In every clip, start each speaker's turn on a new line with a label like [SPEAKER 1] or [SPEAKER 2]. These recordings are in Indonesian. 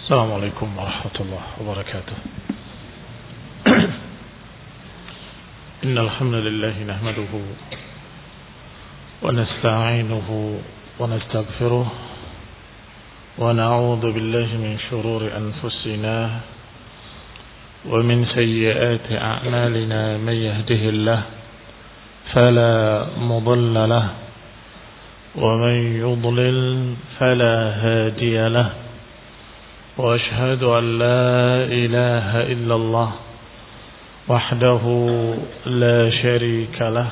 [SPEAKER 1] السلام عليكم ورحمة الله وبركاته. إن الحمد لله نحمده ونستعينه ونستغفره ونعوذ بالله من شرور أنفسنا ومن سيئات أعمالنا. من يهده الله فلا مضل له ومن يضلل فلا هادي له. وأشهد أن لا إله إلا الله وحده لا شريك له.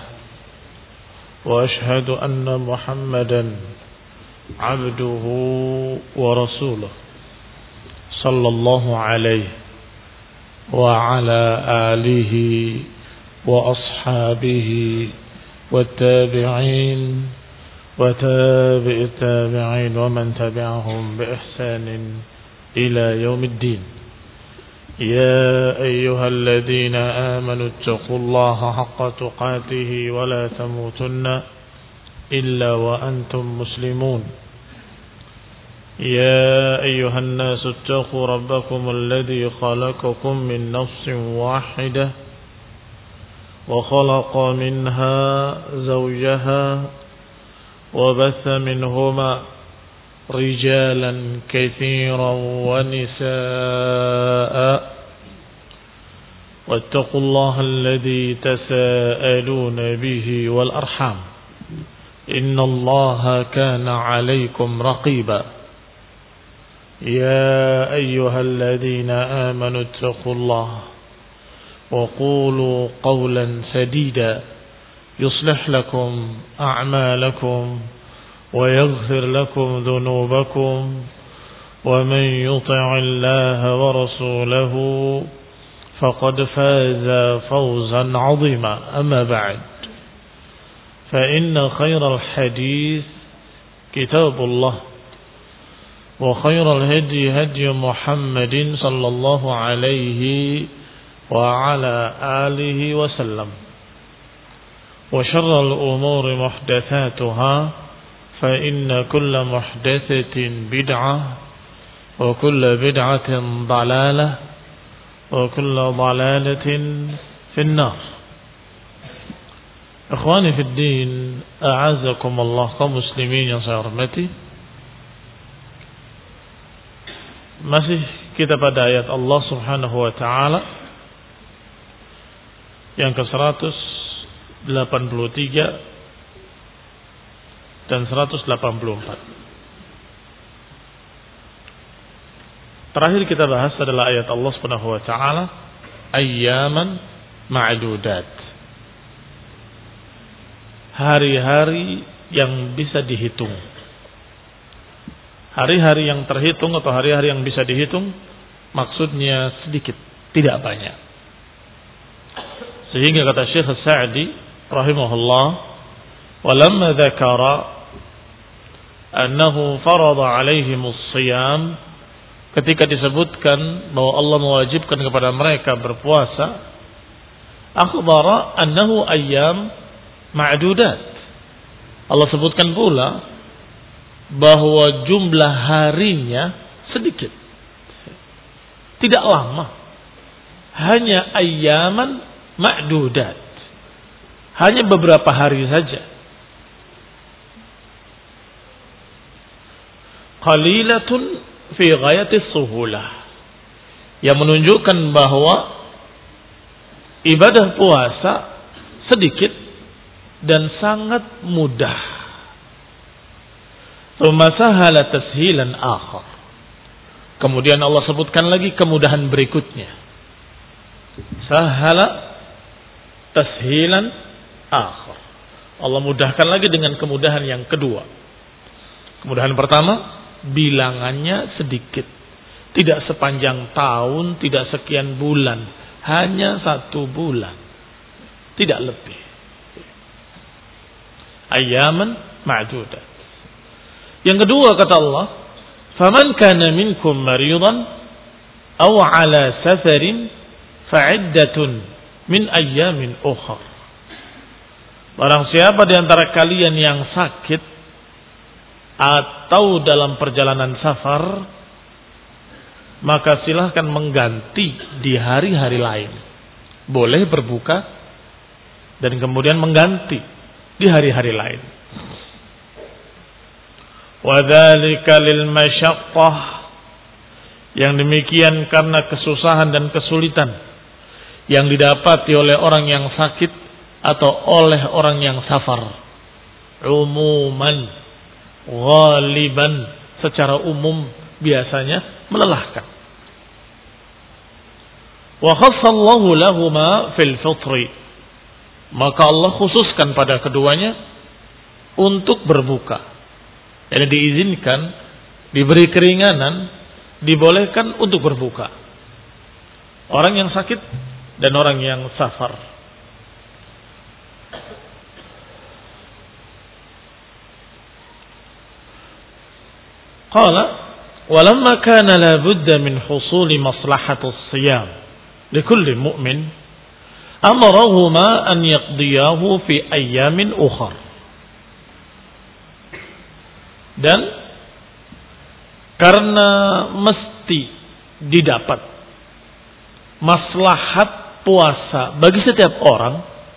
[SPEAKER 1] وأشهد أن محمدا عبده ورسوله صلى الله عليه وعلى آله وأصحابه والتابعين وتابع التابعين ومن تبعهم بإحسان إلى يوم الدين. يا أيها الذين آمنوا اتقوا الله حق تقاته ولا تموتن إلا وأنتم مسلمون. يا أيها الناس اتقوا ربكم الذي خلقكم من نفس واحدة وخلق منها زوجها وبث منهما رجالا كثيرا ونساء. واتقوا الله الذي تساءلون به والأرحام إن الله كان عليكم رقيبا. يا أيها الذين آمنوا اتقوا الله وقولوا قولا سديدا يصلح لكم أعمالكم ويغفر لكم ذنوبكم ومن يطع الله ورسوله فقد فاز فوزا عظيما. أما بعد فإن خير الحديث كتاب الله وخير الهدي هدي محمد صلى الله عليه وعلى آله وسلم وشر الأمور محدثاتها فإن كل محدثة بدعة وكل بدعة ضلالة وكل ضلالة في النار. Ikhwani fi din, a'azakum Allah, kaum muslimin yang saya hormati. Masih kita pada ayat Allah Subhanahu wa taala yang ke-183 dan 184. Terakhir kita bahas adalah ayat Allah Subhanahu wa taala ayyaman ma'dudat. Hari-hari yang bisa dihitung. Hari-hari yang terhitung atau hari-hari yang bisa dihitung maksudnya sedikit, tidak banyak. Sehingga kata Syekh As-Sa'di rahimahullah, walamma dzakara annahu farada alaihimus shiyam, ketika disebutkan bahwa Allah mewajibkan kepada mereka berpuasa, akhbara annahu ayyam ma'dudat. Allah sebutkan pula bahwa jumlah harinya sedikit, tidak lama, hanya ayyaman ma'dudat, hanya beberapa hari saja. Qalilatun fi ghayatis suhulah, yang menunjukkan bahwa ibadah puasa sedikit dan sangat mudah. Tsumma sahala tashilan akhar, kemudian Allah sebutkan lagi kemudahan berikutnya. Sahala tashilan akhar, Allah mudahkan lagi dengan kemudahan yang kedua. Kemudahan pertama, bilangannya sedikit, tidak sepanjang tahun, tidak sekian bulan, hanya 1 bulan, tidak lebih. Ayyaman ma'dudat. Yang kedua kata Allah, faman kana minkum maridan aw ala safarin fa'iddatun min ayyamin ukhra. Barang siapa di antara kalian yang sakit atau dalam perjalanan safar, maka silahkan mengganti di hari-hari lain. Boleh berbuka dan kemudian mengganti di hari-hari lain. Wa dzalika lil masyaqqah, yang demikian karena kesusahan dan kesulitan yang didapati oleh orang yang sakit atau oleh orang yang safar. Umuman, ghaliban, secara umum biasanya melelahkan. Wa khassallahu lahuma fil fitri, maka Allah khususkan pada keduanya untuk berbuka. Jadi diizinkan, diberi keringanan, dibolehkan untuk berbuka. Orang yang sakit dan orang yang safar. Qala walamma kana la budda min husuli maslahatus siyam likulli mu'min amarahuma an yaqdiyahu fi ayyamin ukhar. Dan karena mesti didapat maslahat puasa bagi setiap orang,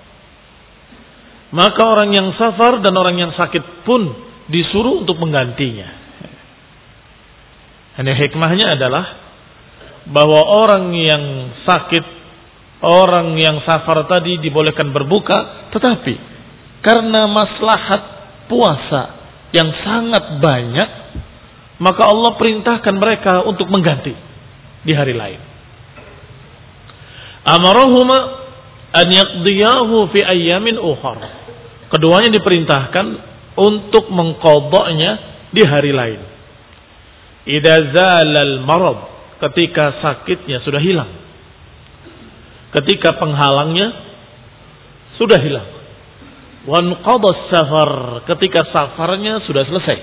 [SPEAKER 1] maka orang yang safar dan orang yang sakit pun disuruh untuk menggantinya. Hanya hikmahnya adalah bahwa orang yang sakit, orang yang safar tadi dibolehkan berbuka, tetapi karena maslahat puasa yang sangat banyak, maka Allah perintahkan mereka untuk mengganti di hari lain. Amarahuma an yaqdiyahu fi ayyamin ukhar. Keduanya diperintahkan untuk mengqadanya di hari lain. Idza zalal marad, ketika sakitnya sudah hilang. Ketika penghalangnya sudah hilang. Wa anqadha safar, ketika safarnya sudah selesai.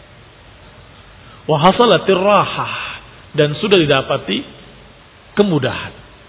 [SPEAKER 1] Wa hasalatir rahah, dan sudah didapati kemudahan.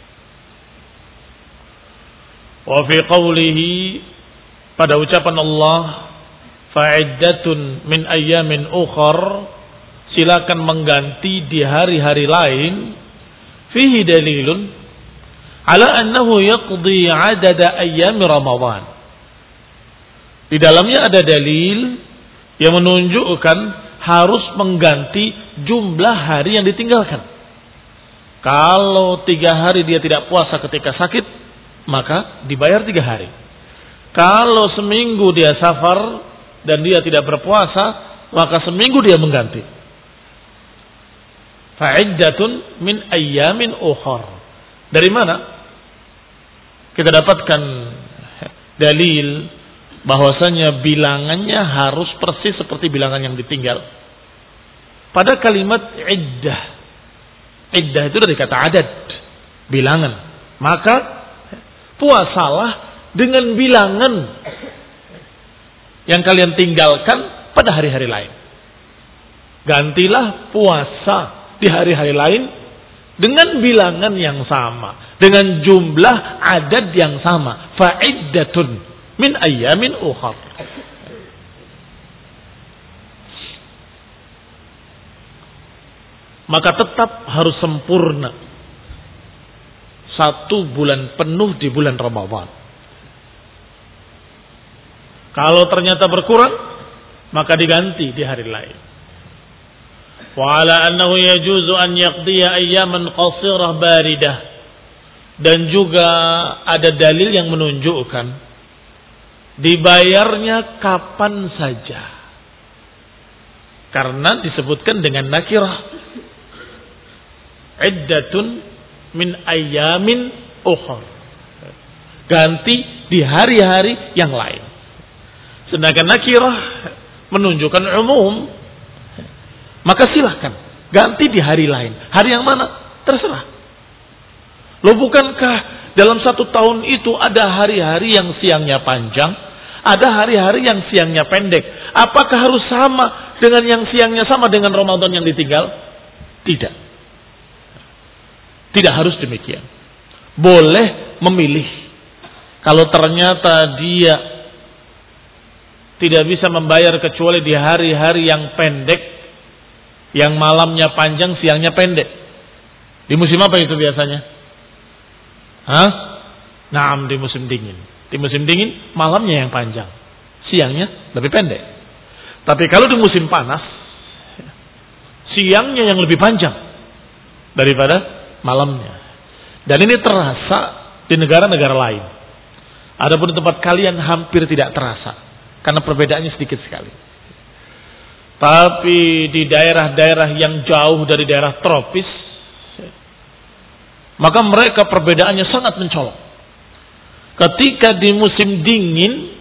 [SPEAKER 1] Wa fi qawlihi, pada ucapan Allah, fa'iddatun min ayyamin ukhar, silakan mengganti di hari-hari lain. Fihi dalilun ala annahu yaqdi adada ayyami Ramadan. Di dalamnya ada dalil yang menunjukkan harus mengganti jumlah hari yang ditinggalkan. Kalau 3 hari dia tidak puasa ketika sakit, maka dibayar 3 hari. Kalau seminggu dia safar dan dia tidak berpuasa, maka seminggu dia mengganti. Fa'iddatun min ayyamin ukhar. Dari mana kita dapatkan dalil bahwasanya bilangannya harus persis seperti bilangan yang ditinggal? Pada kalimat iddah. Iddah itu dari kata adad, bilangan. Maka puasalah dengan bilangan yang kalian tinggalkan pada hari-hari lain. Gantilah puasa di hari-hari lain dengan bilangan yang sama, dengan jumlah adad yang sama. Fa'iddatun min ayyamin ukhar. Maka tetap harus sempurna 1 bulan penuh di bulan Ramadan. Kalau ternyata berkurang, maka diganti di hari lain. Wa ala annahu yajuzu an yaqdiya ayyaman qasirah baridah. Dan juga ada dalil yang menunjukkan dibayarnya kapan saja, karena disebutkan dengan nakirah, iddatun min ayyamin ukhar, ganti di hari-hari yang lain. Sedangkan nakirah menunjukkan umum, maka silahkan ganti di hari lain. Hari yang mana? Terserah. Loh, bukankah dalam 1 tahun itu ada hari-hari yang siangnya panjang, ada hari-hari yang siangnya pendek? Apakah harus sama dengan yang siangnya sama dengan Ramadan yang ditinggal? Tidak. Tidak harus demikian. Boleh memilih. Kalau ternyata dia tidak bisa membayar kecuali di hari-hari yang pendek, yang malamnya panjang, siangnya pendek, Di musim apa itu biasanya? Hah? Naam, di musim dingin. Di musim dingin malamnya yang panjang, siangnya lebih pendek. Tapi kalau di musim panas, siangnya yang lebih panjang daripada malamnya. Dan ini terasa di negara-negara lain. Adapun di tempat kalian hampir tidak terasa karena perbedaannya sedikit sekali. Tapi di daerah-daerah yang jauh dari daerah tropis, maka mereka perbedaannya sangat mencolok. Ketika di musim dingin,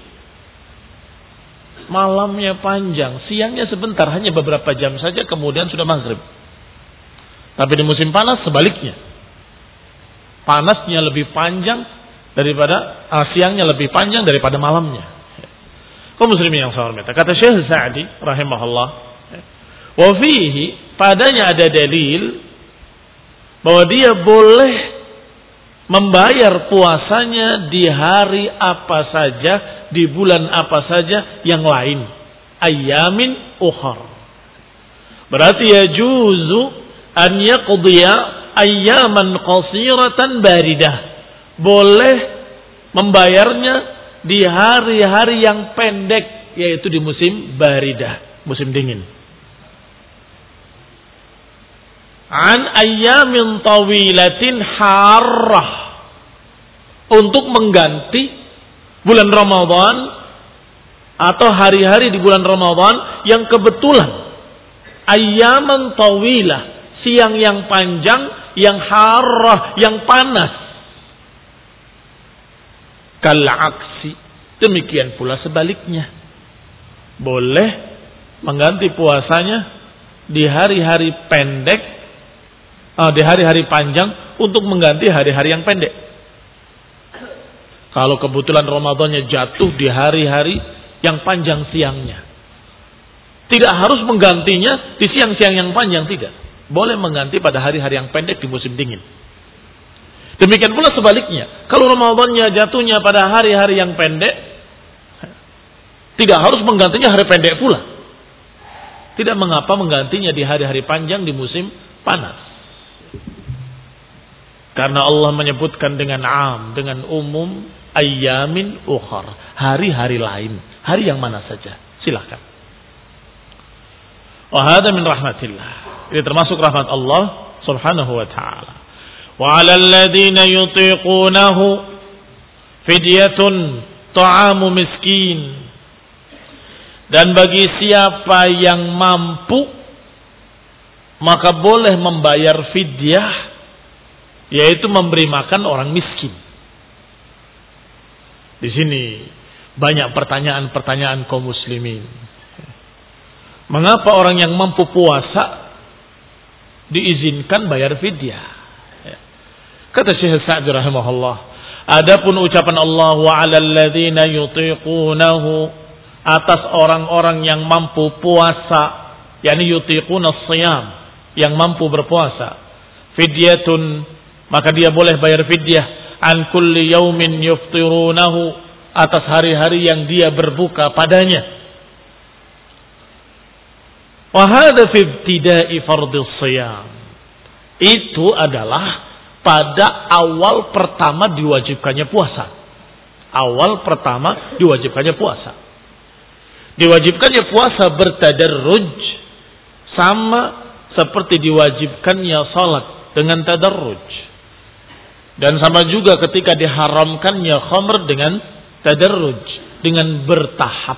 [SPEAKER 1] malamnya panjang, siangnya sebentar, hanya beberapa jam saja, kemudian sudah maghrib. Tapi di musim panas sebaliknya. Panasnya lebih panjang daripada siangnya lebih panjang daripada malamnya. Kaum muslimin yang saya hormati, kata Syekh Sa'di rahimahullah, wa fihi, padanya ada dalil bahwa dia boleh membayar puasanya di hari apa saja, di bulan apa saja yang lain, ayyamin ukhar. Berarti ya juzu an yaqdiya ayyaman qasiratan baridah. Boleh membayarnya di hari-hari yang pendek, yaitu di musim baridah, musim dingin. An ayyamin tawilatin harrah, untuk mengganti bulan Ramadan atau hari-hari di bulan Ramadan yang kebetulan ayyaman tawilah, siang yang panjang, yang harrah, yang panas. Kal aksi, demikian pula sebaliknya. Boleh mengganti puasanya di hari-hari pendek, di hari-hari panjang untuk mengganti hari-hari yang pendek. Kalau kebetulan Ramadannya jatuh di hari-hari yang panjang siangnya, tidak harus menggantinya di siang-siang yang panjang, tidak. Boleh mengganti pada hari-hari yang pendek di musim dingin. Demikian pula sebaliknya, kalau Ramadannya jatuhnya pada hari-hari yang pendek, tidak harus menggantinya hari pendek pula. Tidak mengapa menggantinya di hari-hari panjang di musim panas. Karena Allah menyebutkan dengan dengan umum, ayyamin ukhar, hari-hari lain. Hari yang mana saja, silakan. Wa hadza min rahmatillah. Ini termasuk rahmat Allah subhanahu wa ta'ala. Wa 'alal ladzina yutiqunahu fidyatun ta'amu miskin. Dan bagi siapa yang mampu, maka boleh membayar fidyah, yaitu memberi makan orang miskin. Di sini banyak pertanyaan-pertanyaan kaum muslimin. Mengapa orang yang mampu puasa diizinkan bayar fidyah? Kata Syekh Sa'di rahimahullah, adapun ucapan Allah wa 'alal ladzina yutiqunahu, atas orang-orang yang mampu puasa, yakni yutiquna shiyam, yang mampu berpuasa, fidyatun, maka dia boleh bayar fidyah an kulli yaumin yuftirunahu, atas hari-hari yang dia berbuka padanya. Wa hadza fi ibtida'i fardhis shiyam. Itu adalah pada awal pertama diwajibkannya puasa. Awal pertama diwajibkannya puasa. Diwajibkannya puasa bertadarruj, sama seperti diwajibkannya salat dengan tadarruj. Dan sama juga ketika diharamkannya khamr dengan tadarruj, dengan bertahap.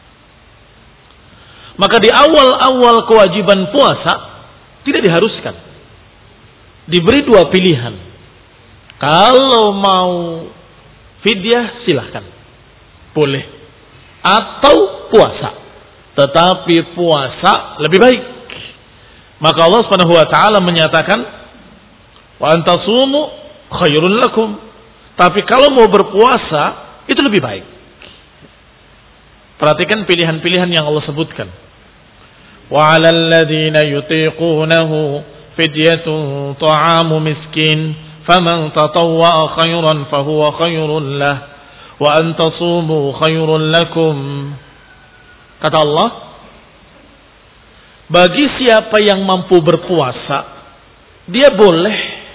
[SPEAKER 1] Maka di awal-awal kewajiban puasa tidak diharuskan. Diberi dua pilihan. Kalau mau fidyah silahkan, boleh. Atau puasa, tetapi puasa lebih baik. Maka Allah Subhanahu wa taala menyatakan, wa antasumu khairun lakum. Tapi kalau mau berpuasa itu lebih baik. Perhatikan pilihan-pilihan yang Allah sebutkan. Wa 'alal ladzina yutiqunahu fidyatun ta'amu miskin faman tatawwa'a khairan fahuwa khairun lah wa an tasumu khairun lakum. Kata Allah, bagi siapa yang mampu berpuasa, dia boleh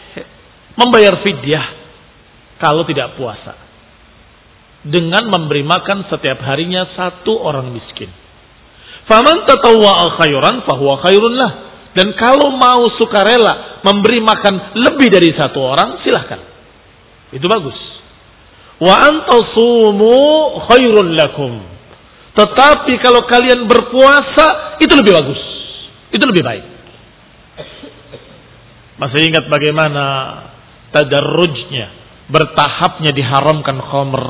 [SPEAKER 1] membayar fidyah kalau tidak puasa dengan memberi makan setiap harinya 1 orang miskin. Faman tatawwa'a khairan fahuwa khairun lah. Dan kalau mau sukarela memberi makan lebih dari 1 orang, silahkan. Itu bagus. Wa antasumu khairun lakum. Tetapi kalau kalian berpuasa, itu lebih bagus. Itu lebih baik. Masih ingat bagaimana tadarrujnya, bertahapnya diharamkan khamr.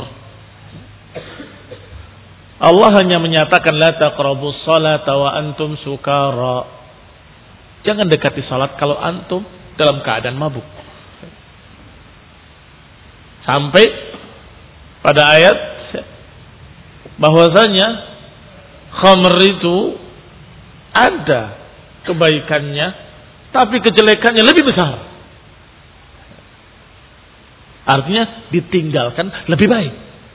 [SPEAKER 1] Allah hanya menyatakan la taqrabus salata wa antum sukara. Jangan dekati salat kalau antum dalam keadaan mabuk. Sampai pada ayat bahwasanya khamr itu ada kebaikannya, tapi kejelekannya lebih besar. Artinya ditinggalkan lebih baik.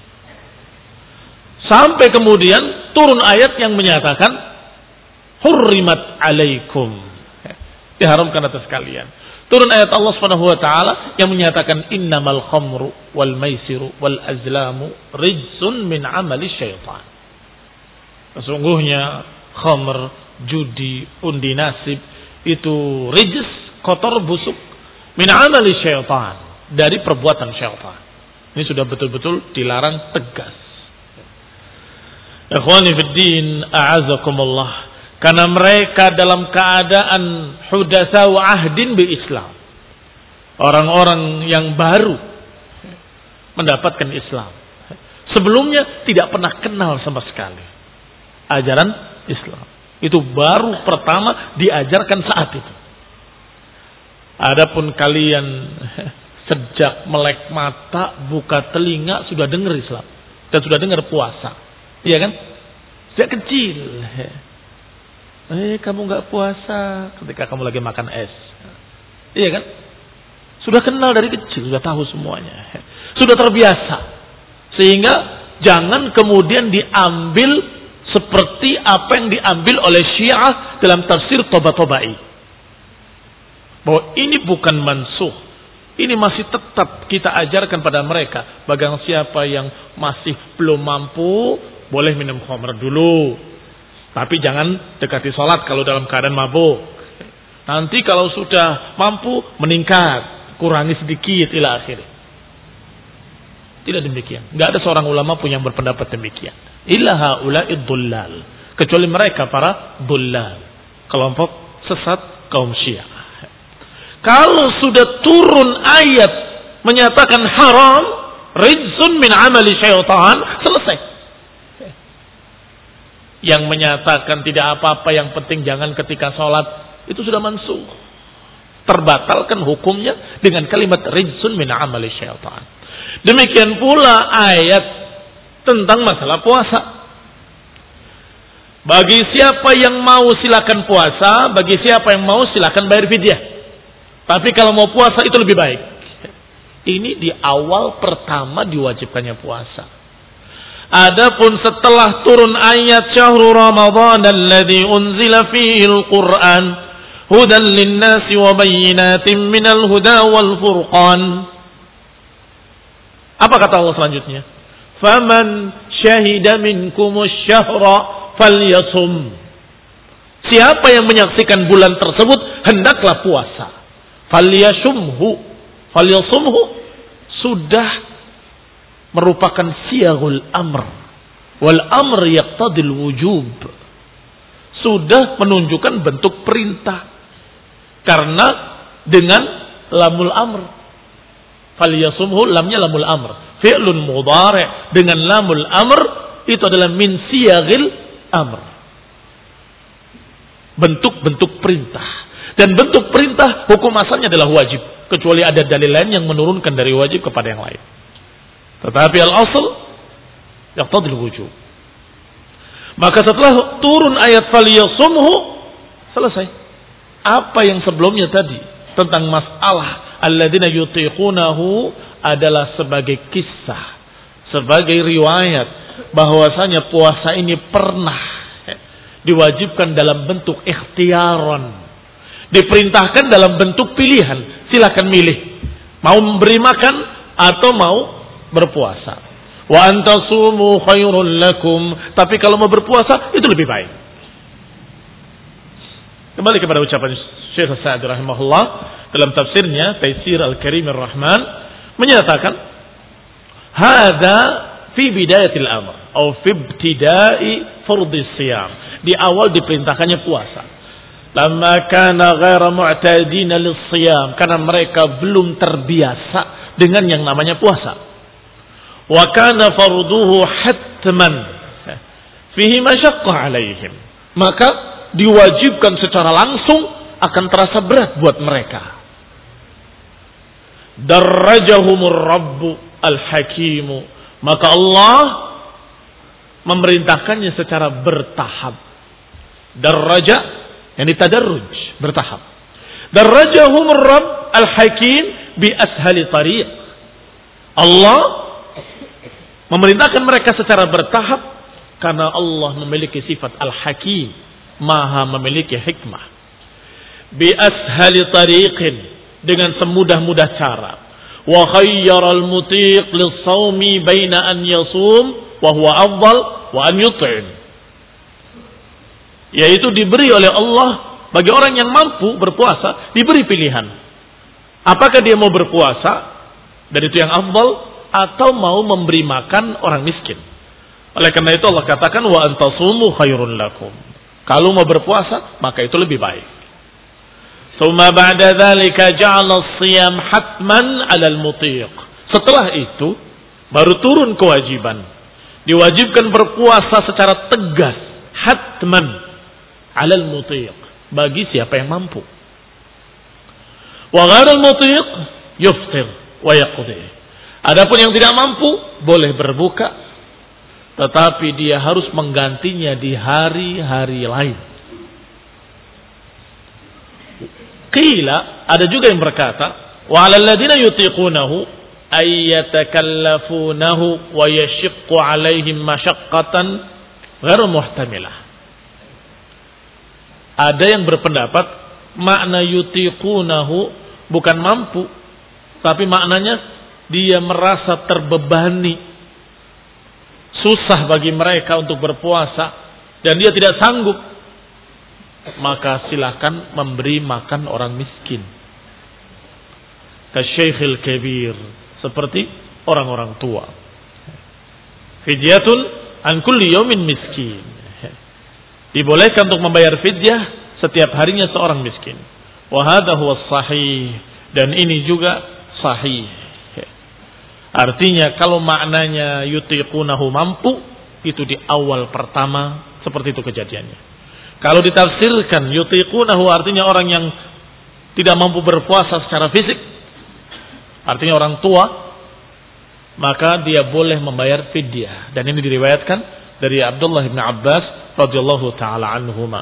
[SPEAKER 1] Sampai kemudian turun ayat yang menyatakan hurrimat alaikum, diharamkan atas kalian. Turun ayat Allah Subhanahu wa taala yang menyatakan innamal khamru wal maisiru wal azlamu rijsun min amali syaitan. Sesungguhnya khamr, judi, undi nasib itu rijs, kotor, busuk, min amali syaitan, dari perbuatan syaitan. Ini sudah betul-betul dilarang tegas. Ikhwani fid din, a'azakumullah. Karena mereka dalam keadaan hudatsa wa ahdin bi Islam. Orang-orang yang baru mendapatkan Islam. Sebelumnya tidak pernah kenal sama sekali ajaran Islam. Itu baru pertama diajarkan saat itu. Adapun kalian sejak melek mata, buka telinga sudah dengar Islam dan sudah dengar puasa. Iya kan? Sejak kecil. Kamu nggak puasa ketika kamu lagi makan es. Iya kan? Sudah kenal dari kecil, sudah tahu semuanya. Sudah terbiasa. Sehingga jangan kemudian diambil seperti apa yang diambil oleh Syiah dalam tafsir Toba-Tobai. Bahwa ini bukan mansuh. Ini masih tetap kita ajarkan pada mereka. Bagi siapa yang masih belum mampu, boleh minum khamr dulu. Tapi jangan dekati sholat kalau dalam keadaan mabuk. Nanti kalau sudah mampu meningkat, kurangi sedikit ila akhir. Tidak demikian. Enggak ada seorang ulama pun yang berpendapat demikian. Illa haula'id dhullal. Kecuali mereka para dhullal, kelompok sesat kaum Syiah. Kalau sudah turun ayat menyatakan haram, rijsun min amali syaitan, selesai. Yang menyatakan tidak apa-apa, yang penting jangan ketika sholat, itu sudah mansuh. Terbatalkan hukumnya dengan kalimat rijsun min amali syaitan. Demikian pula ayat tentang masalah puasa. Bagi siapa yang mau silakan puasa, bagi siapa yang mau silakan bayar fidyah. Tapi kalau mau puasa itu lebih baik. Ini di awal pertama diwajibkannya puasa. Adapun setelah turun ayat syahrul Ramadan alladzi unzila fihi al-Qur'an hudan lin-nasi wa bayyinatin minal huda wal furqan. Apa kata Allah selanjutnya? Faman syahida minkumus syahra falyasum. Siapa yang menyaksikan bulan tersebut hendaklah puasa. Falyasumhu sudah merupakan siyagul amr wal amr yaqtadil wujub, sudah menunjukkan bentuk perintah karena dengan lamul amr. Falyasumhu, lamnya lamul amr, fi'lun mudhari' dengan lamul amr itu adalah min siyagil amr, bentuk-bentuk perintah. Dan bentuk perintah hukum asalnya adalah wajib, kecuali ada dalil lain yang menurunkan dari wajib kepada yang lain. Tetapi al-asl yaqtadil wujub. Maka setelah turun ayat falyasumhu, selesai. Apa yang sebelumnya tadi tentang masalah alladzina yutiqunahu adalah sebagai kisah, sebagai riwayat bahwasanya puasa ini pernah diwajibkan dalam bentuk ikhtiaran. Diperintahkan dalam bentuk pilihan. Silakan milih. Mau memberi makan atau mau berpuasa. Wa antasumu khairul lakum. Tapi kalau mau berpuasa itu lebih baik. Kembali kepada ucapan Syekh Sa'di rahimahullah dalam tafsirnya Taisir Al-Karim Ar-Rahman menyatakan hadza fi bidayatil amr atau fi ibtida'i fardhis siyam. Di awal diperintahkannya puasa. Lamma kana ghaira mu'tadina lis-siyam, karena mereka belum terbiasa dengan yang namanya puasa. Wa kana farduhu hatman fihi masyaqqah 'alaihim. Maka diwajibkan secara langsung akan terasa berat buat mereka. Darajahumur Rabbu al-Hakimu. Maka Allah memerintahkannya secara bertahap. Daraja yang tadarruj, bertahap. Darajahumur Rabb al-Hakim bi ashali tariq. Allah memerintahkan mereka secara bertahap karena Allah memiliki sifat al-Hakim, maha memiliki hikmah. Bi ashali tariqin, dengan semudah-mudah cara. Wa khayyaral mutiq lis-shaumi baina an yasum wa huwa afdal wa an yut'im. Yaitu diberi oleh Allah bagi orang yang mampu berpuasa, diberi pilihan. Apakah dia mau berpuasa dan itu yang afdal, atau mau memberi makan orang miskin. Oleh karena itu Allah katakan wa antasumu khairun lakum. Kalau mau berpuasa maka itu lebih baik. Summa ba'da dzalika ja'ala as-siyam hatman 'alal mutiq. Setelah itu baru turun kewajiban. Diwajibkan berpuasa secara tegas, hatman 'alal mutiq, bagi siapa yang mampu. Wa ghairul mutiq yuftir wa yaqdi. Adapun yang tidak mampu boleh berbuka, tetapi dia harus menggantinya di hari-hari lain. Qila, ada juga yang berkata, wa 'alal ladzina yutiqunahu ay yatakallafunahu wa yashiqqu 'alaihim masyaqqatan ghairu muhtamilah. Ada yang berpendapat makna yutiqunahu bukan mampu, tapi maknanya dia merasa terbebani, susah bagi mereka untuk berpuasa dan dia tidak sanggup. Maka silakan memberi makan orang miskin. Kasyaikhil kabir, seperti orang-orang tua. Fidyatun an kulli yawmin miskin. Dibolehkan untuk membayar fidyah setiap harinya seorang miskin. Wa hadha huwa sahih, dan ini juga sahih. Artinya kalau maknanya yutiqunahu mampu, itu di awal pertama seperti itu kejadiannya. Kalau ditafsirkan yutiqunahu artinya orang yang tidak mampu berpuasa secara fisik, artinya orang tua, maka dia boleh membayar fidyah. Dan ini diriwayatkan dari Abdullah bin Abbas radhiyallahu taala anhuma.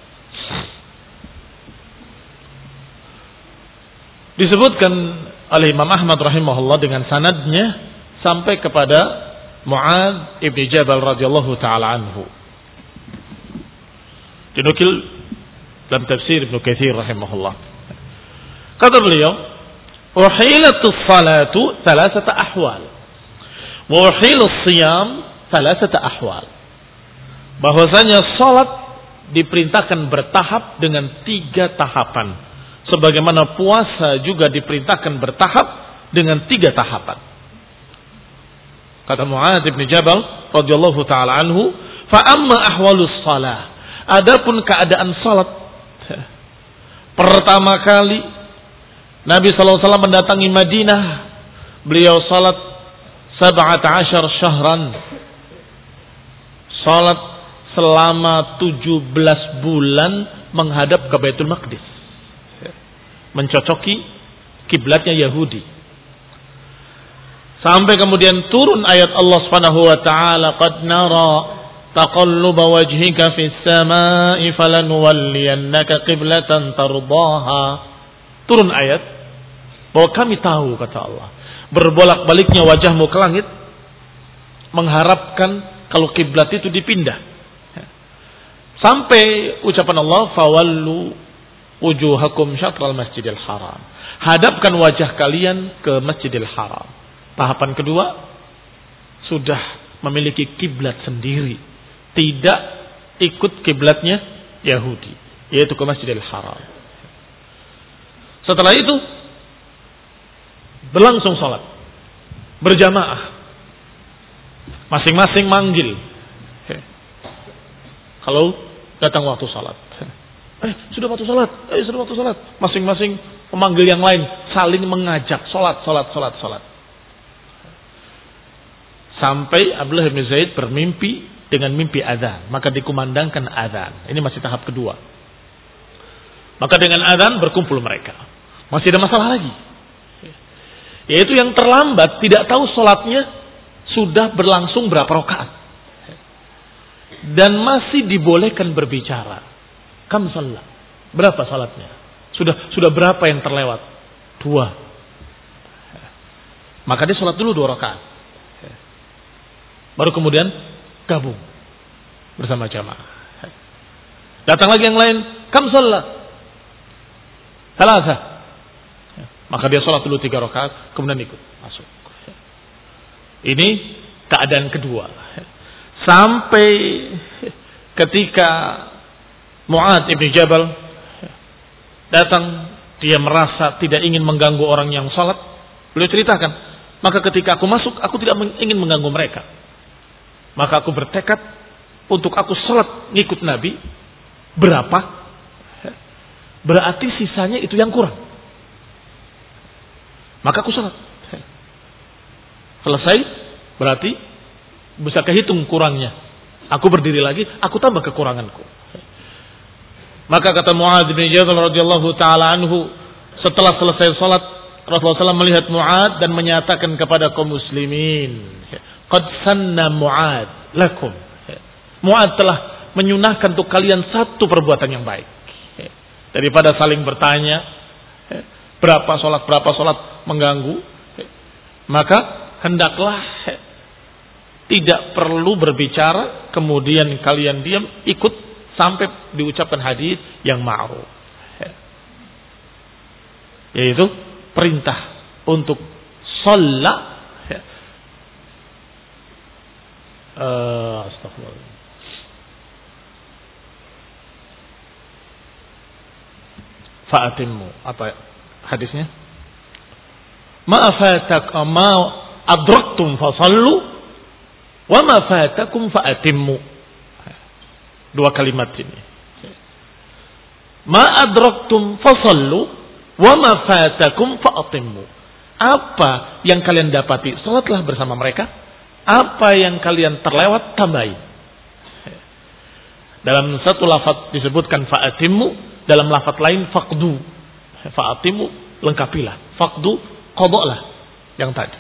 [SPEAKER 1] Disebutkan oleh Imam Ahmad rahimahullah dengan sanadnya sampai kepada Mu'adz ibn Jabal radhiyallahu taala anhu. Dinukil dalam tafsir Ibnu Katsir rahimahullah. Kata beliau, "Uhilatus salatu thalathata ahwal. Wa uhilus siyam thalathata ahwal." Bahwasanya salat diperintahkan bertahap dengan 3 tahapan. Sebagaimana puasa juga diperintahkan bertahap dengan 3 tahapan. Kata Mu'adz bin Jabal radhiyallahu taala anhu, "Fa amma ahwalus salah." Adapun keadaan salat, pertama kali Nabi SAW mendatangi Madinah, beliau salat 17 syahran, salat selama 17 bulan menghadap ke Baitul Maqdis, mencocoki kiblatnya Yahudi. Sampai kemudian turun ayat Allah Subhanahu wa taala, "Qad nara taqalluba wajhika fis samaa'i falanuwalliyannaka qiblatan tardaha." Turun ayat bahwa kami tahu, kata Allah, berbolak-baliknya wajahmu ke langit mengharapkan kalau kiblat itu dipindah. Sampai ucapan Allah, "Fawallu wujuhakum syatral masjidil haram." Hadapkan wajah kalian ke Masjidil Haram. Tahapan kedua, sudah memiliki kiblat sendiri. Tidak ikut kiblatnya Yahudi, yaitu ke Masjidil Haram. Setelah itu, berlangsung sholat. Berjamaah. Masing-masing manggil. Kalau datang waktu sholat. Sudah waktu sholat. Sudah waktu sholat. Masing-masing memanggil yang lain. Saling mengajak. Sholat. Sampai Abdullah bin Zaid bermimpi dengan mimpi adzan. Maka dikumandangkan adzan. Ini masih tahap kedua. Maka dengan adzan berkumpul mereka. Masih ada masalah lagi. Yaitu yang terlambat tidak tahu sholatnya sudah berlangsung berapa rakaat. Dan masih dibolehkan berbicara. Kam sholat? Berapa sholatnya? Sudah berapa yang terlewat? 2. Maka dia sholat dulu 2 rakaat. Baru kemudian gabung bersama jamaah. Datang lagi yang lain, kam sholat? 3. Maka dia sholat dulu 3 rakaat, kemudian ikut masuk. Ini keadaan kedua. Sampai ketika Mu'adz ibn Jabal datang, dia merasa tidak ingin mengganggu orang yang sholat. Beliau ceritakan, maka ketika aku masuk, aku tidak ingin mengganggu mereka. Maka aku bertekad untuk aku sholat ngikut Nabi. Berapa? Berarti sisanya itu yang kurang. Maka aku sholat. Selesai, berarti bisa kehitung kurangnya. Aku berdiri lagi, aku tambah kekuranganku. Maka kata Mu'adz bin Jabal radhiyallahu taala anhu, setelah selesai salat, Rasulullah SAW melihat Mu'adz dan menyatakan kepada kaum muslimin, qad sanna Mu'adz lakum. Mu'adz telah menyunahkan untuk kalian satu perbuatan yang baik. Daripada saling bertanya, berapa salat mengganggu, maka hendaklah tidak perlu berbicara, kemudian kalian diam, ikut sampai diucapkan hadis yang ma'ruf. Yaitu perintah untuk sholat. Astagfirullah. Fa'atimmu. Apa hadisnya? Ma adraktum fasallu wa ma fatakum fa'atimmu. 2 kalimat ini. Ma adraktum fasallu wa ma fatakum fa'atimmu. Apa yang kalian dapati, salatlah bersama mereka. Apa yang kalian terlewat, tambahin. Dalam satu lafaz disebutkan fa'atimmu, dalam lafaz lain faqdu. Fa'atimmu, lengkapilah. Faqdu, qada'lah yang tadi.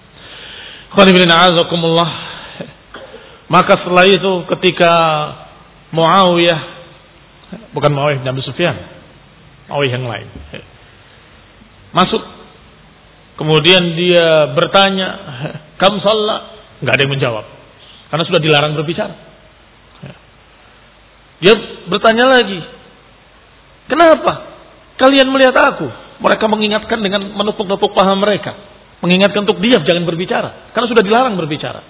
[SPEAKER 1] Maka setelah itu ketika Muawiyah, bukan Muawiyah bin Abi Sufyan, Muawiyah yang lain, masuk, kemudian dia bertanya, kam shalla? Nggak ada yang menjawab, karena sudah dilarang berbicara. Dia bertanya lagi, kenapa kalian melihat aku? Mereka mengingatkan dengan menepuk-nepuk paha mereka, mengingatkan untuk diam, jangan berbicara, karena sudah dilarang berbicara.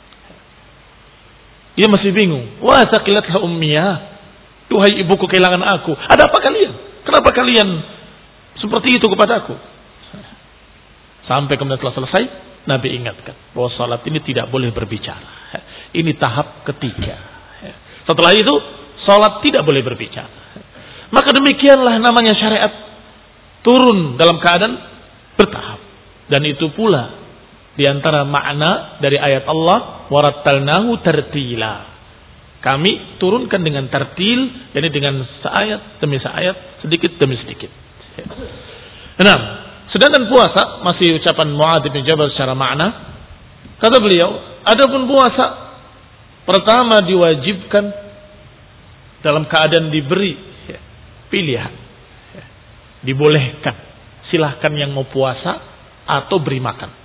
[SPEAKER 1] Dia masih bingung. Wah, sakilatha ummiyah. Duhai ibuku, kehilangan aku. Ada apa kalian? Kenapa kalian seperti itu kepadaku? Sampai kemudian telah selesai, Nabi ingatkan bahwa salat ini tidak boleh berbicara. Ini tahap ketiga. Setelah itu, salat tidak boleh berbicara. Maka demikianlah namanya syariat turun dalam keadaan bertahap. Dan itu pula di antara makna dari ayat Allah, warattalnahu tartila. Kami turunkan dengan tartil, yakni dengan seayat demi seayat, sedikit demi sedikit. Nah, sedangkan puasa masih ucapan Mu'adz bin Jabal secara makna. Kata beliau, adapun puasa pertama diwajibkan dalam keadaan diberi pilihan, dibolehkan. Silahkan yang mau puasa atau beri makan.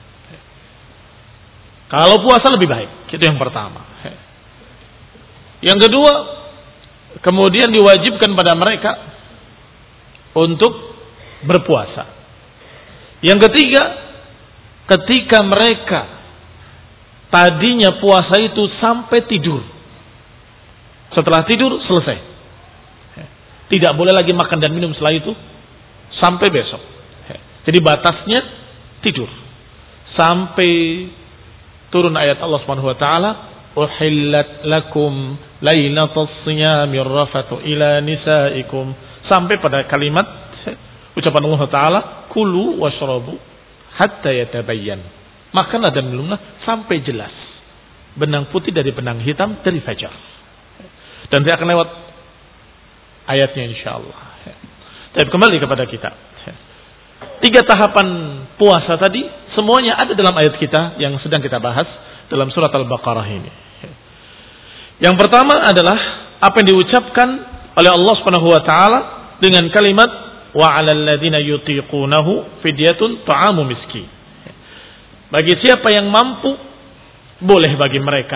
[SPEAKER 1] Kalau puasa lebih baik, itu yang pertama. Yang kedua, kemudian diwajibkan pada mereka untuk berpuasa. Yang ketiga, ketika mereka tadinya puasa itu sampai tidur. Setelah tidur selesai. Tidak boleh lagi makan dan minum setelah itu sampai besok. Jadi batasnya tidur. Sampai turun ayat Allah Subhanahu wa taala, "Uhillat lakum lailatus shiyamir rafatu ila nisaikum." Sampai pada kalimat ucapan Allah taala, "Kulu washrabu hatta yatabayyan." Makanlah dan minumlah sampai jelas benang putih dari benang hitam dari fajar. Dan saya akan lewat ayatnya insyaallah. Tapi kembali kepada kita. 3 tahapan puasa tadi semuanya ada dalam ayat kita yang sedang kita bahas dalam surat Al-Baqarah ini. Yang pertama adalah apa yang diucapkan oleh Allah Subhanahu wa taala dengan kalimat wa 'alal ladzina yutiqunahu fidyatun ta'amu miskin. Bagi siapa yang mampu, boleh bagi mereka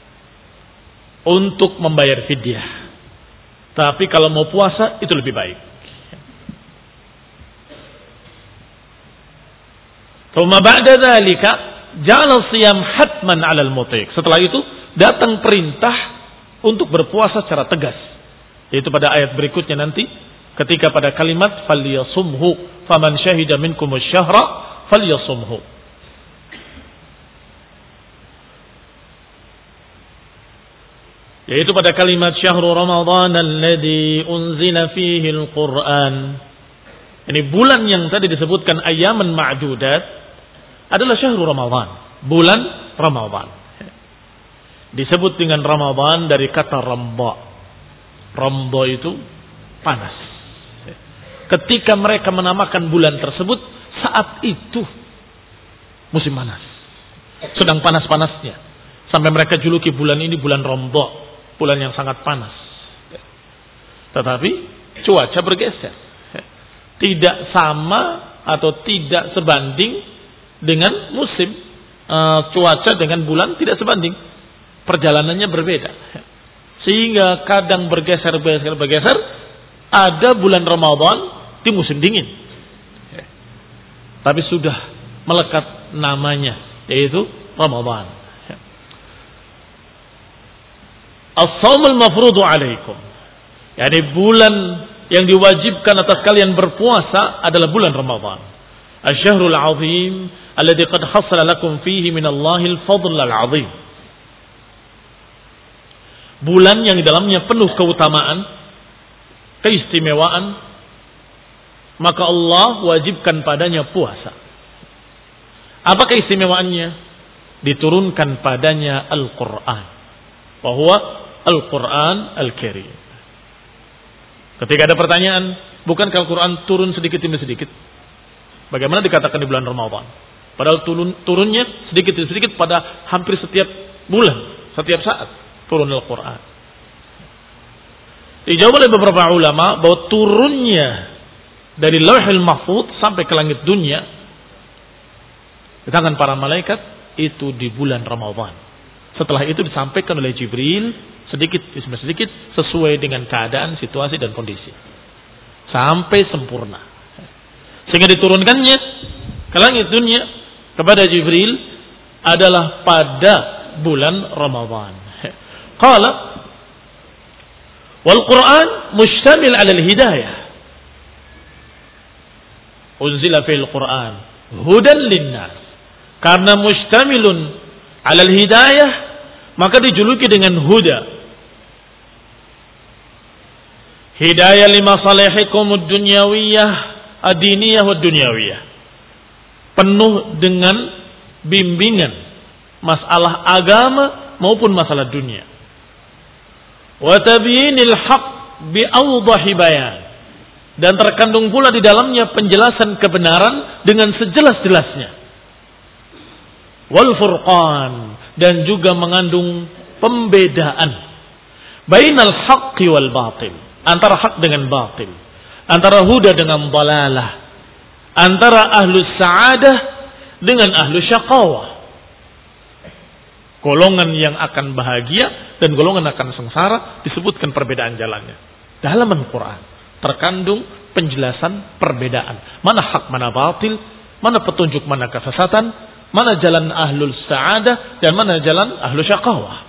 [SPEAKER 1] untuk membayar fidyah. Tapi kalau mau puasa itu lebih baik. Thumma ba'da dzalika ja'ala shiyam hatman 'alal mutiq. Setelah itu datang perintah untuk berpuasa secara tegas. Yaitu pada ayat berikutnya nanti ketika pada kalimat falyasumhu faman syahida minkumus syahra falyasumhu. Yaitu pada kalimat syahrul ramadhan alladzi unzila fihi al-Qur'an. Ini bulan yang tadi disebutkan ayyaman ma'dudat adalah syahrul ramadhan, bulan Ramadan. Disebut dengan Ramadan dari kata ramba. Ramba itu panas. Ketika mereka menamakan bulan tersebut, saat itu musim panas. Sedang panas-panasnya. Sampai mereka juluki bulan ini bulan Ramba, bulan yang sangat panas. Tetapi cuaca bergeser. Tidak sama atau tidak sebanding dengan musim. Cuaca dengan bulan tidak sebanding. Perjalanannya berbeda. Sehingga kadang bergeser. Ada bulan Ramadan di musim dingin. Tapi sudah melekat namanya, yaitu Ramadan. As-shaumul mafruḍu 'alaikum. Yani bulan yang diwajibkan atas kalian berpuasa adalah bulan Ramadan. Asy-syahrul 'azim alladzi qad hassala lakum fihi minallahil fadl al-'azim. Bulan yang di dalamnya penuh keutamaan, keistimewaan, maka Allah wajibkan padanya puasa. Apa keistimewaannya? Diturunkan padanya Al-Qur'an. Bahwa Al-Quran Al-Karim. Ketika ada pertanyaan, bukankah Al-Quran turun sedikit demi sedikit? Bagaimana dikatakan di bulan Ramadan? Padahal turunnya sedikit demi sedikit pada hampir setiap bulan, setiap saat turun Al-Quran. Dijawab oleh beberapa ulama bahwa turunnya dari Lauhul Mahfuz sampai ke langit dunia di tangan para malaikat itu di bulan Ramadan. Setelah itu disampaikan oleh Jibril sedikit demi sedikit sesuai dengan keadaan, situasi dan kondisi. Sampai sempurna. Sehingga diturunkannya ke langit dunia kepada Jibril adalah pada bulan Ramadan. Qala wal Quran mustamil 'ala al-hidayah. Unzila fil Quran hudan linnas. Karena mustamilun 'ala al-hidayah, maka dijuluki dengan huda. Hidayah lima salihikum ad-dunyawiyah, ad-diniyah wa dunyawiyah. Penuh dengan bimbingan masalah agama maupun masalah dunia. Wa tabyinil haqq bi awdahi bayan. Dan terkandung pula di dalamnya penjelasan kebenaran dengan sejelas-jelasnya. Wal furqan, dan juga mengandung pembedaan bainal haqqi wal batil, antara hak dengan batil, antara huda dengan dalalah, antara ahlus sa'adah dengan ahlus syaqawah, golongan yang akan bahagia dan golongan akan sengsara. Disebutkan perbedaan jalannya dalam Al-Quran, terkandung penjelasan perbedaan. Mana hak, mana batil, mana petunjuk, mana kesesatan, mana jalan ahlul sa'adah dan mana jalan ahlul syaqawah.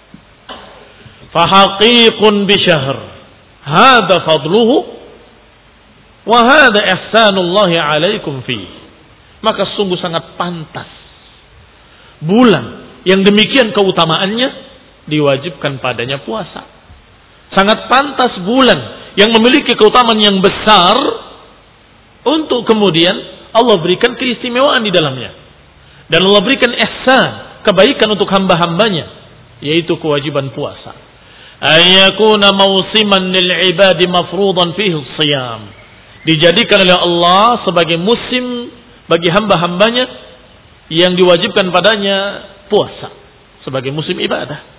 [SPEAKER 1] Fahaqiqun bisyahr, hadha fadluhu wa hadha ihsanullahi alaikum fi. Maka sungguh sangat pantas bulan yang demikian keutamaannya diwajibkan padanya puasa. Sangat pantas bulan yang memiliki keutamaan yang besar untuk kemudian Allah berikan keistimewaan di dalamnya. Dan Allah berikan ihsan, kebaikan untuk hamba-hambanya, yaitu kewajiban puasa. Ayyakuna mausiman lil ibadi mafruḍan fihi shiyam. Dijadikan oleh Allah sebagai musim bagi hamba-hambanya yang diwajibkan padanya puasa sebagai musim ibadah.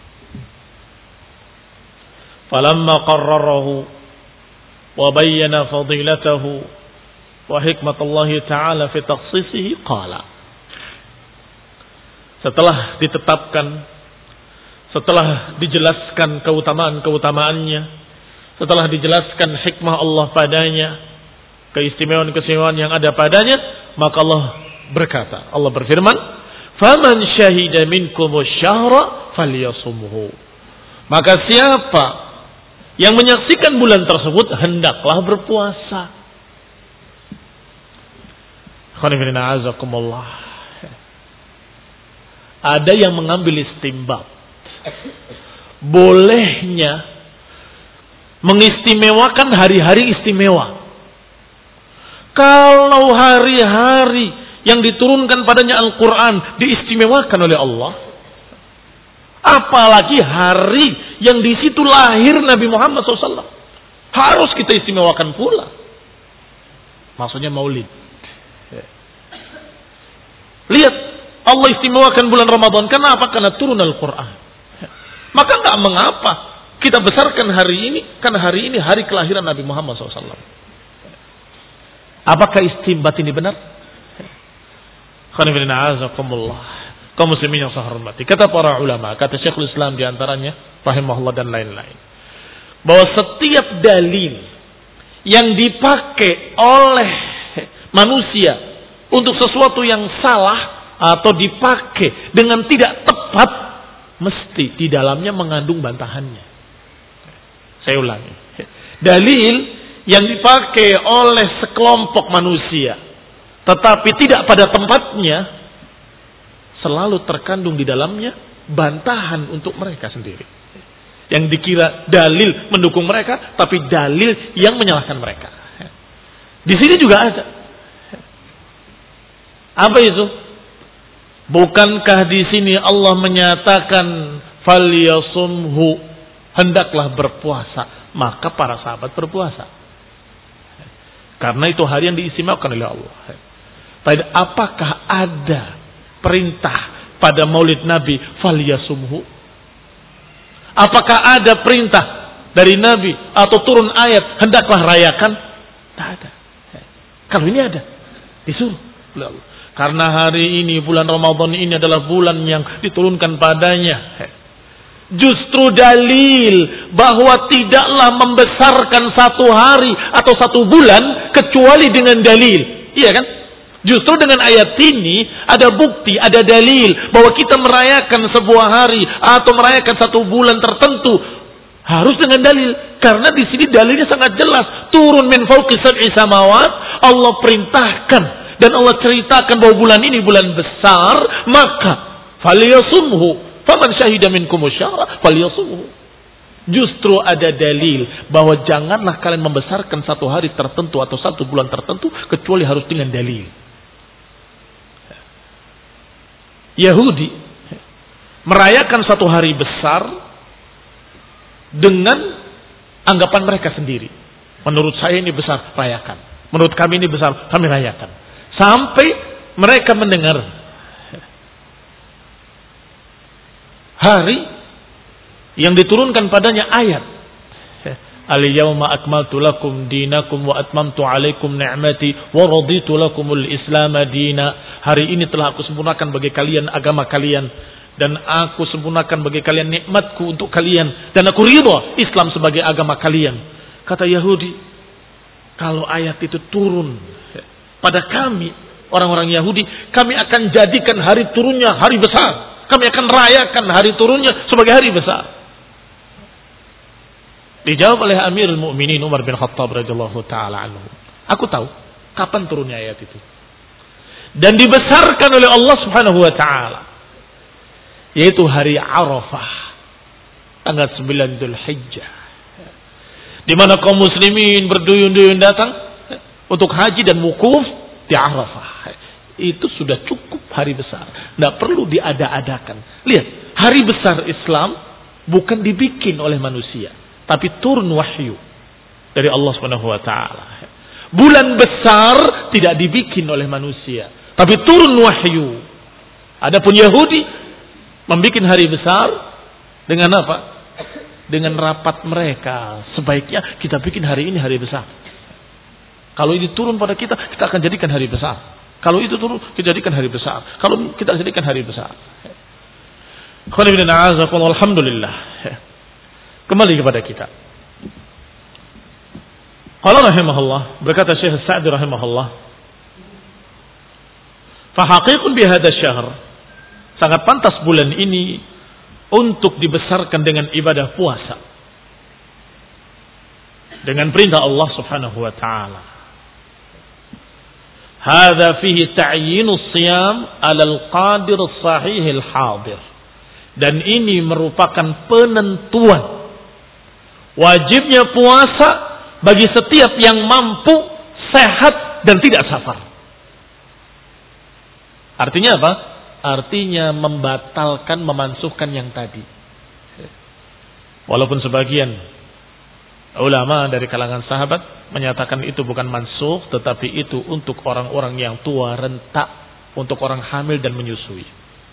[SPEAKER 1] Falamma qarrarahu wa bayyana fadilatahu wa hikmatallahi ta'ala fi takhsisihi qala. Setelah ditetapkan, setelah dijelaskan keutamaan-keutamaannya, setelah dijelaskan hikmah Allah padanya, keistimewaan-keistimewaan yang ada padanya, maka Allah berkata, Allah berfirman, "Faman syahida minkumus syahra falyasumhu." Maka siapa yang menyaksikan bulan tersebut hendaklah berpuasa. Ada yang mengambil istimbat bolehnya mengistimewakan hari-hari istimewa. Kalau hari-hari yang diturunkan padanya Al-Quran diistimewakan oleh Allah, apalagi hari yang di situ lahir Nabi Muhammad SAW, harus kita istimewakan pula. Maksudnya maulid. Lihat, Allah istimewakan bulan Ramadan. Kenapa? Karena turun Al-Quran. Maka nggak mengapa kita besarkan hari ini, karena hari ini hari kelahiran Nabi Muhammad SAW. Apakah istimbat ini benar? Kaum muslimin yang saya hormati. Kata para ulama, kata Syekhul Islam diantaranya, rahimahullah dan lain-lain, bahwa setiap dalil yang dipakai oleh manusia untuk sesuatu yang salah atau dipakai dengan tidak tepat, mesti di dalamnya mengandung bantahannya. Saya ulangi. Dalil yang dipakai oleh sekelompok manusia tetapi tidak pada tempatnya, selalu terkandung di dalamnya bantahan untuk mereka sendiri. Yang dikira dalil mendukung mereka, tapi dalil yang menyalahkan mereka. Di sini juga ada. Apa itu? Bukankah di sini Allah menyatakan falyasumhu, hendaklah berpuasa, maka para sahabat berpuasa. Karena itu hari yang diistimewakan oleh Allah. Tapi apakah ada perintah pada maulid Nabi falyasumhu? Apakah ada perintah dari Nabi atau turun ayat hendaklah rayakan? Tidak ada. Kalau ini ada, disuruh oleh Allah. Karena hari ini bulan Ramadan ini adalah bulan yang diturunkan padanya. Justru dalil bahwa tidaklah membesarkan satu hari atau satu bulan kecuali dengan dalil. Iya kan? Justru dengan ayat ini ada bukti, ada dalil bahwa kita merayakan sebuah hari atau merayakan satu bulan tertentu harus dengan dalil. Karena di sini dalilnya sangat jelas. Turun min fawqi sab'i samawat, Allah perintahkan dan Allah ceritakan bahwa bulan ini bulan besar, maka falyasumhu. Faman syahida minkum syahra falyasumhu. Justru ada dalil bahwa janganlah kalian membesarkan satu hari tertentu atau satu bulan tertentu kecuali harus dengan dalil. Yahudi merayakan satu hari besar dengan anggapan mereka sendiri. Menurut saya ini besar, rayakan. Menurut kami ini besar, kami rayakan. Sampai mereka mendengar hari yang diturunkan padanya ayat, al-yawma akmaltu lakum dinakum wa atmamtu alaikum ni'mati wa raditu lakumul islam dina. Hari ini telah aku sempurnakan bagi kalian agama kalian dan aku sempurnakan bagi kalian nikmatku untuk kalian dan aku ridha Islam sebagai agama kalian. Kata Yahudi, kalau ayat itu turun pada kami, orang-orang Yahudi, kami akan jadikan hari turunnya hari besar. Kami akan rayakan hari turunnya sebagai hari besar. Dijawab oleh Amirul Mukminin Umar bin Khattab radhiyallahu taala anhu. Aku tahu kapan turunnya ayat itu. Dan dibesarkan oleh Allah Subhanahu wa taala, yaitu hari Arafah, tanggal 9 Dzulhijjah, di mana kaum muslimin berduyun-duyun datang untuk haji dan wukuf di Arafah. Itu sudah cukup hari besar, tidak perlu diada-adakan. Lihat, hari besar Islam bukan dibikin oleh manusia, tapi turun wahyu dari Allah Subhanahu wa taala. Bulan besar tidak dibikin oleh manusia, tapi turun wahyu. Adapun Yahudi membikin hari besar dengan apa? Dengan rapat mereka. Sebaiknya kita bikin hari ini hari besar. Kalau ini turun pada kita, kita akan jadikan hari besar. Kalau itu turun, kita jadikan hari besar. Kalau kita jadikan hari besar. Alhamdulillah. Kembali kepada kita. Qala rahimahullah, berkata Syekh Sa'di rahimahullah, fa haqiqun bi hadha syahr, sangat pantas bulan ini untuk dibesarkan dengan ibadah puasa dengan perintah Allah Subhanahu wa taala. Hadza fihi ta'yinus shiyam 'ala al-qadir as-sahih al-hadir. Dan ini merupakan penentuan wajibnya puasa bagi setiap yang mampu, sehat dan tidak safar. Artinya apa? Artinya membatalkan, memansuhkan yang tadi. Walaupun sebagian ulama dari kalangan sahabat menyatakan itu bukan mansuh, tetapi itu untuk orang-orang yang tua, renta, untuk orang hamil dan menyusui.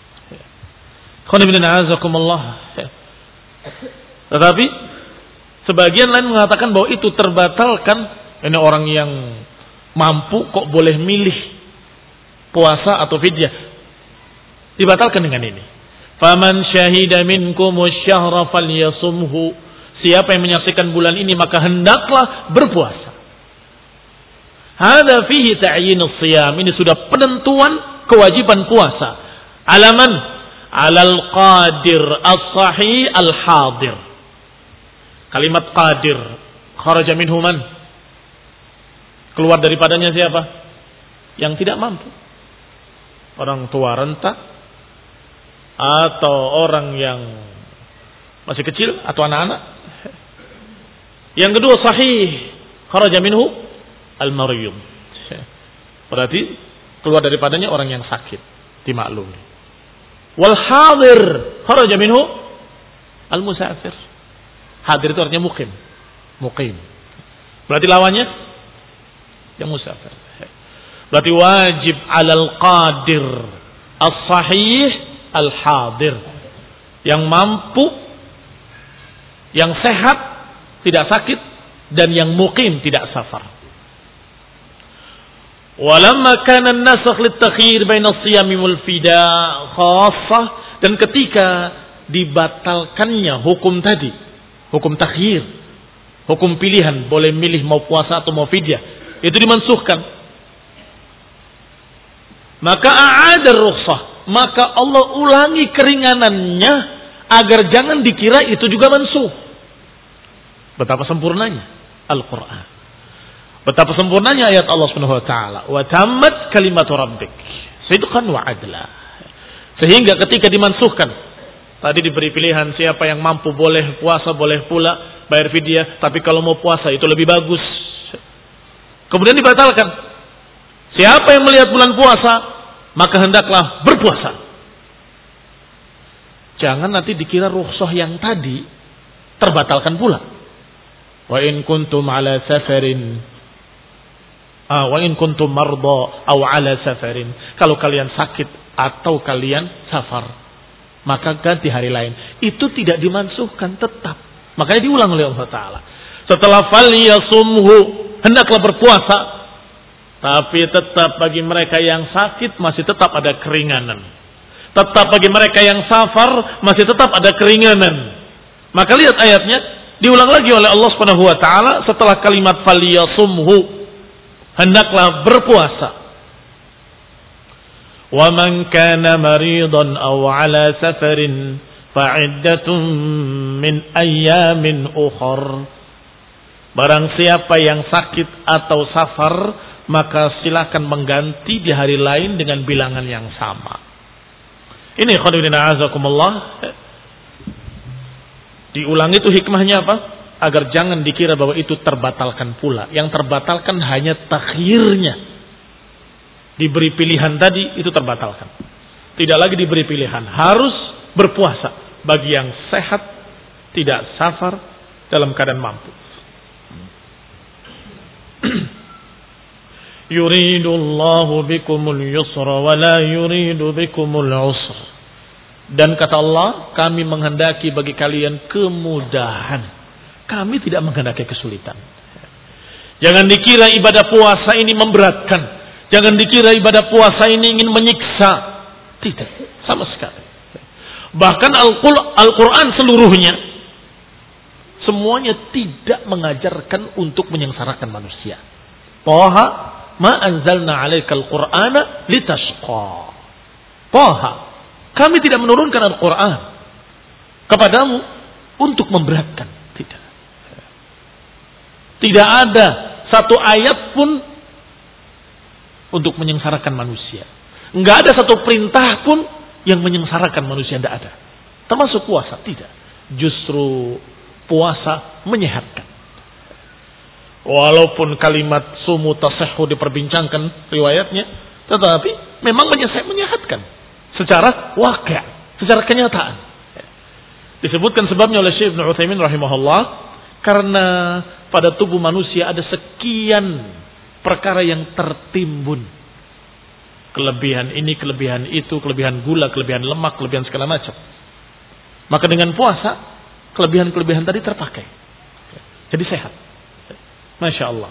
[SPEAKER 1] Tetapi sebagian lain mengatakan bahwa itu terbatalkan. Ini orang yang mampu kok boleh milih puasa atau fidyah. Dibatalkan dengan ini. Faman syahida minkumus syahra falyasumhu. Siapa yang menyaksikan bulan ini maka hendaklah berpuasa. Hadza fihi ta'yinus shiyam. Ini sudah penentuan kewajiban puasa. Alaman 'alal qadir as-sahih al-hadir. Kalimat qadir kharaja minhu man? Keluar daripadanya siapa? Yang tidak mampu. Orang tua renta atau orang yang masih kecil atau anak-anak. Yang kedua sahih, kharaja minhu al-maryum. Berarti keluar daripadanya orang yang sakit, dimaklumi. Wal hadir kharaja minhu al-musafir. Hadir itu artinya muqim. Muqim. Berarti lawannya yang musafir. Berarti wajib 'alal qadir as-sahih al-hadir. Yang mampu, yang sehat, tidak sakit, dan yang muqim, tidak safar. Walamma kana an-nasakh lit-takhyir baina as-siyami wal fida' khassah, dan ketika dibatalkannya hukum tadi, hukum takhyir, hukum pilihan, boleh milih mau puasa atau mau fidyah, itu dimansuhkan. Maka a'adar rukhsah, maka Allah ulangi keringanannya agar jangan dikira itu juga mansuh. Betapa sempurnanya Al-Quran, betapa sempurnanya ayat Allah Subhanahu wa taala, wa tammat kalimatu rabbik sidqan wa adla. Sehingga ketika dimansuhkan, tadi diberi pilihan siapa yang mampu boleh puasa, boleh pula bayar fidyah, tapi kalau mau puasa itu lebih bagus. Kemudian dibatalkan. Siapa yang melihat bulan puasa, maka hendaklah berpuasa. Jangan nanti dikira rukhsah yang tadi terbatalkan pula. Wa in kuntum ala safarin, wa in kuntum marda aw ala safarin. Kalau kalian sakit atau kalian safar, maka ganti hari lain. Itu tidak dimansuhkan, tetap. Makanya diulang oleh Allah Ta'ala. Setelah falyasumhu, hendaklah berpuasa. Tapi tetap bagi mereka yang sakit masih tetap ada keringanan. Tetap bagi mereka yang safar masih tetap ada keringanan. Maka lihat ayatnya, diulang lagi oleh Allah Subhanahu wa taala setelah kalimat falyasumhu, hendaklah berpuasa. Wa man kana maridan aw ala safarin fa'iddatun min ayyamin ukhra. Barang siapa yang sakit atau safar, maka silakan mengganti di hari lain dengan bilangan yang sama. Ini khairuddin a'azakumullah. Diulang itu hikmahnya apa? Agar jangan dikira bahwa itu terbatalkan pula. Yang terbatalkan hanya takhirnya. Diberi pilihan tadi itu terbatalkan. Tidak lagi diberi pilihan. Harus berpuasa bagi yang sehat, tidak safar, dalam keadaan mampu. Yuridullahu bikumul yusra wa la yuridu bikumul usra. Dan kata Allah, kami menghendaki bagi kalian kemudahan. Kami tidak menghendaki kesulitan. Jangan dikira ibadah puasa ini memberatkan. Jangan dikira ibadah puasa ini ingin menyiksa. Tidak, sama sekali. Bahkan Al-Quran seluruhnya, semuanya tidak mengajarkan untuk menyengsarakan manusia. Taha, ma anzalna 'alaikal Qur'ana litashqa. Taha, kami tidak menurunkan Al-Quran kepadamu untuk memberatkan. Tidak. Tidak ada satu ayat pun untuk menyengsarakan manusia. Enggak ada satu perintah pun yang menyengsarakan manusia. Tidak ada. Termasuk puasa. Tidak. Justru puasa menyehatkan. Walaupun kalimat sumu tasihhu diperbincangkan riwayatnya, tetapi memang menyehatkan secara wakil, secara kenyataan. Disebutkan sebabnya oleh Syekh Ibnu Utsaimin rahimahullah, karena pada tubuh manusia ada sekian perkara yang tertimbun. Kelebihan ini, kelebihan itu, kelebihan gula, kelebihan lemak, kelebihan segala macam. Maka dengan puasa, kelebihan-kelebihan tadi terpakai. Jadi sehat. Masya Allah.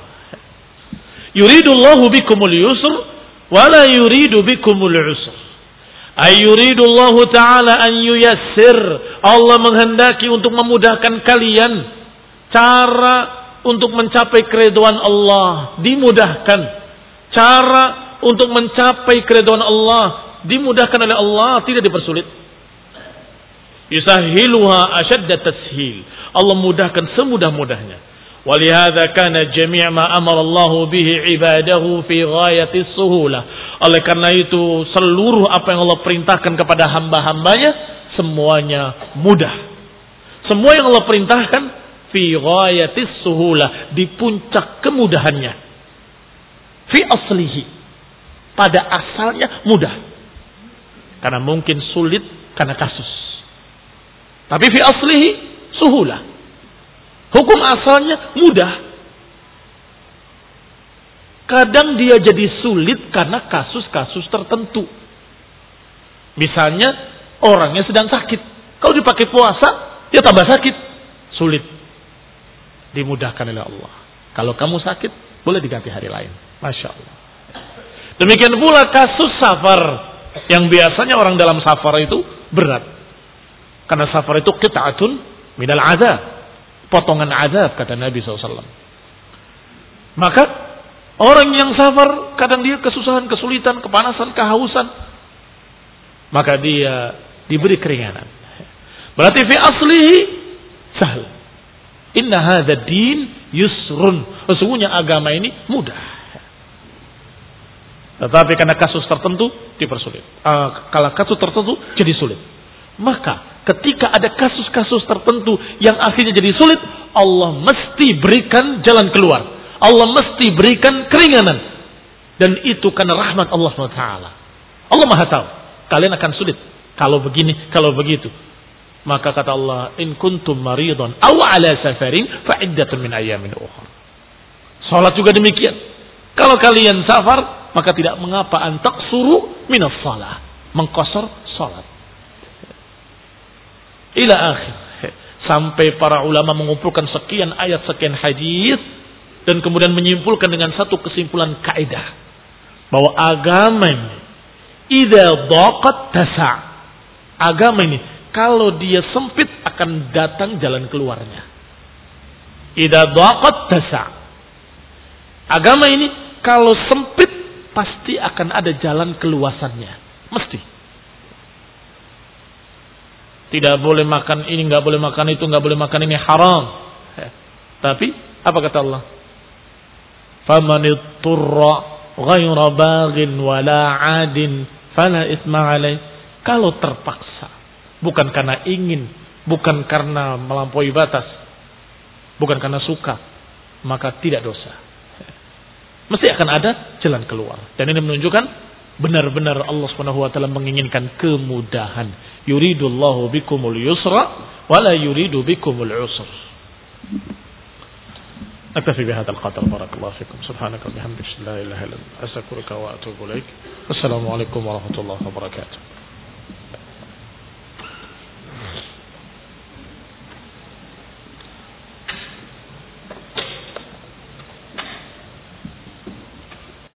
[SPEAKER 1] Yuridullahu bikumul yusr wa la yuridu bikumul usr. Ay yuridullahu ta'ala an yuyassir. Allah menghendaki untuk memudahkan kalian. Cara untuk mencapai keridhaan Allah dimudahkan. Cara untuk mencapai keridhaan Allah dimudahkan oleh Allah, tidak dipersulit. Yusahhiluha ashadda tashil. Allah mudahkan semudah-mudahnya. Walihada kana jami' ma amara Allah bihi ibadahu fi ghayati suhulah. Oleh karena itu seluruh apa yang Allah perintahkan kepada hamba-hambanya semuanya mudah. Semua yang Allah perintahkan fi ghayati suhulah, di puncak kemudahannya. Fi aslihi, pada asalnya mudah. Karena mungkin sulit karena kasus. Tapi fi aslihi suhulah. Hukum asalnya mudah. Kadang dia jadi sulit karena kasus-kasus tertentu. Misalnya orangnya sedang sakit. Kalau dipakai puasa, dia tambah sakit. Sulit. Dimudahkan oleh Allah. Kalau kamu sakit, boleh diganti hari lain. Masya Allah. Demikian pula kasus safar. Yang biasanya orang dalam safar itu berat. Karena safar itu qit'atun minal azab. Potongan azab, kata Nabi SAW. Maka orang yang safar, kadang dia kesusahan, kesulitan, kepanasan, kehausan, maka dia diberi keringanan. Berarti fi aslihi sahl. Inna hadha din yusrun. Sesungguhnya agama ini mudah. Tetapi karena kasus tertentu dipersulit. Kalau kasus tertentu jadi sulit. Maka ketika ada kasus-kasus tertentu yang akhirnya jadi sulit, Allah mesti berikan jalan keluar. Allah mesti berikan keringanan. Dan itu karena rahmat Allah SWT. Allah Maha tahu. Kalian akan sulit. Kalau begini, kalau begitu. Maka kata Allah, in kuntum maridun aw ala safarin fa iddatun min ayyamin ukhra. Salat juga demikian. Kalau kalian safar, maka tidak mengapa an taqsuru minas shalah. Mengqasar salat. Ila akhir. Sampai para ulama mengumpulkan sekian ayat, sekian hadis, dan kemudian menyimpulkan dengan satu kesimpulan kaidah bahwa agama ini idza daqat tasa'. Agama ini kalau dia sempit akan datang jalan keluarnya. idza daqat tasa'. Agama ini kalau sempit pasti akan ada jalan keluasannya. Mesti. Tidak boleh makan ini, enggak boleh makan itu, enggak boleh makan ini, haram. Tapi apa kata Allah? Faman ittara ghayra baghin wala 'adin fala itsma 'alaih. Kalau terpaksa, bukan karena ingin, bukan karena melampaui batas, bukan karena suka, maka tidak dosa. Mesti akan ada jalan keluar. Dan ini menunjukkan benar-benar Allah Subhanahu wa taala menginginkan kemudahan. Yuridullahu bikumul yusra wala yuridu bikumul usra. أكتفي بهذا القدر بارك الله فيكم سبحانك وبحمدك لا إله إلا أنت أستغفرك وأتوب إليك السلام عليكم ورحمة الله وبركاته